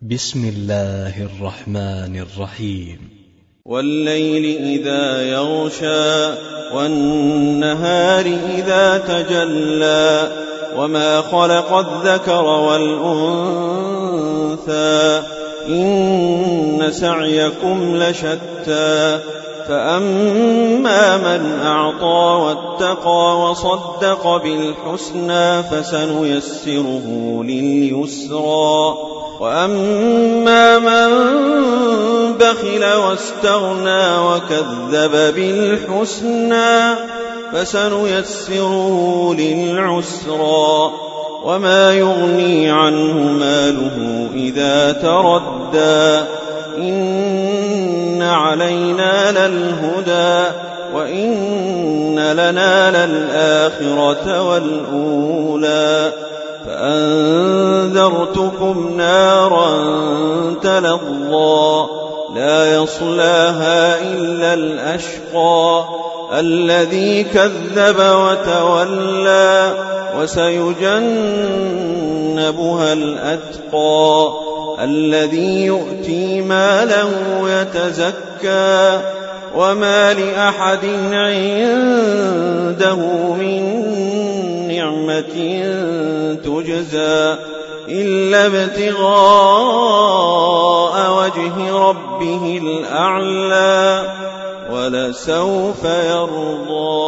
بسم الله الرحمن الرحيم. والليل إذا يغشى والنهار إذا تجلى وما خلق الذكر والأنثى إن سعيكم لشتى فأما من أعطى واتقى وصدق بالحسنى فسنيسره لليسرى وأما من بخل واستغنى وكذب بالحسنى فسنيسره للعسرى وما يغني عنه ماله إذا تردى إن علينا للهدى وإن لنا للآخرة والأولى فأنذرتكم نارا تلظى لا يصلاها إلا الأشقى الذي كذب وتولى وسيجنبها الأتقى الذي يؤتي ماله يتزكى وما لأحد عنده من نعمة تجزى إلا ابتغاء وجه ربه الأعلى ولسوف يرضى.